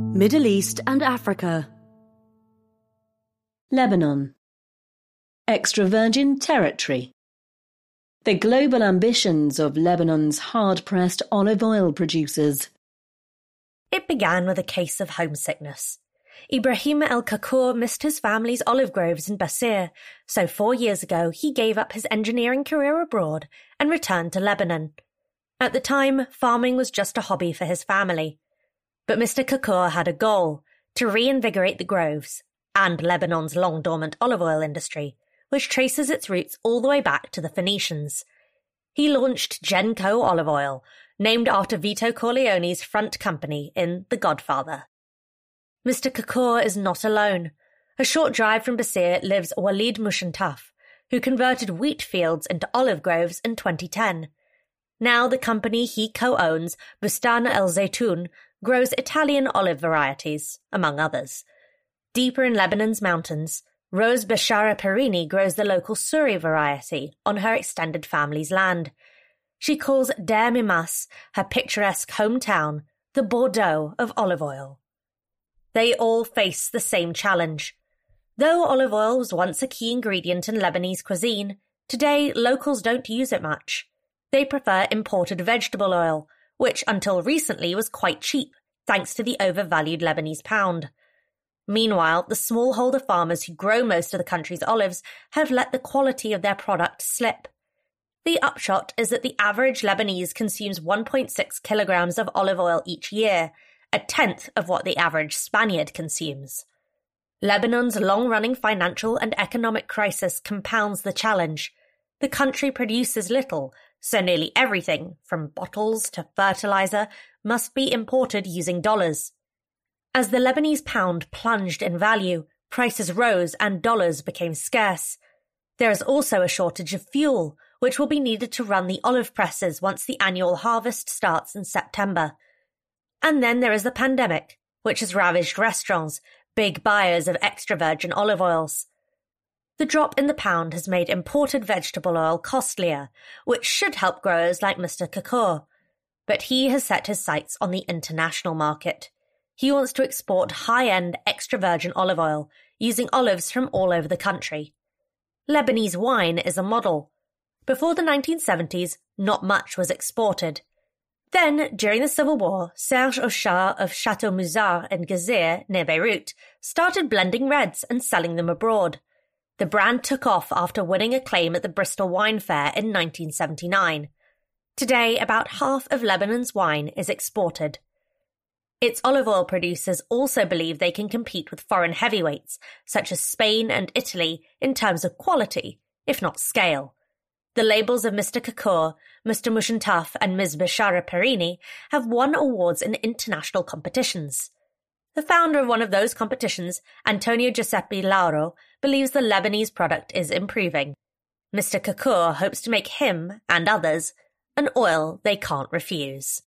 Middle East and Africa. Lebanon. Extra virgin territory. The global ambitions of Lebanon's hard-pressed olive oil producers. It began with a case of homesickness. Ibrahim El-Kakour missed his family's olive groves in Basir, so 4 years ago he gave up his engineering career abroad and returned to Lebanon. At the time, farming was just a hobby for his family. But Mr. Kakour had a goal: to reinvigorate the groves and Lebanon's long-dormant olive oil industry, which traces its roots all the way back to the Phoenicians. He launched Genco Olive Oil, named after Vito Corleone's front company in The Godfather. Mr. Kakour is not alone. A short drive from Basir lives Walid Mushantaf, who converted wheat fields into olive groves in 2010. Now the company he co-owns, Bustan El Zaytoun, grows Italian olive varieties, among others. Deeper in Lebanon's mountains, Rose Beshara Perini grows the local Suri variety on her extended family's land. She calls Der Mimas, her picturesque hometown, the Bordeaux of olive oil. They all face the same challenge. Though olive oil was once a key ingredient in Lebanese cuisine, today locals don't use it much. They prefer imported vegetable oil, which until recently was quite cheap, thanks to the overvalued Lebanese pound. Meanwhile, the smallholder farmers who grow most of the country's olives have let the quality of their product slip. The upshot is that the average Lebanese consumes 1.6 kilograms of olive oil each year, a tenth of what the average Spaniard consumes. Lebanon's long-running financial and economic crisis compounds the challenge. The country produces little, so nearly everything, from bottles to fertilizer, must be imported using dollars. As the Lebanese pound plunged in value, prices rose and dollars became scarce. There is also a shortage of fuel, which will be needed to run the olive presses once the annual harvest starts in September. And then there is the pandemic, which has ravaged restaurants, big buyers of extra virgin olive oils. The drop in the pound has made imported vegetable oil costlier, which should help growers like Mr. Kakour. But he has set his sights on the international market. He wants to export high-end extra virgin olive oil, using olives from all over the country. Lebanese wine is a model. Before the 1970s, not much was exported. Then, during the Civil War, Serge Auchat of Chateau Musard in Gezir, near Beirut, started blending reds and selling them abroad. The brand took off after winning acclaim at the Bristol Wine Fair in 1979. Today, about half of Lebanon's wine is exported. Its olive oil producers also believe they can compete with foreign heavyweights, such as Spain and Italy, in terms of quality, if not scale. The labels of Mr. Kakour, Mr. Mushantaf and Ms. Beshara Perini have won awards in international competitions. The founder of one of those competitions, Antonio Giuseppe Lauro, believes the Lebanese product is improving. Mr. Kakour hopes to make him, and others, an oil they can't refuse.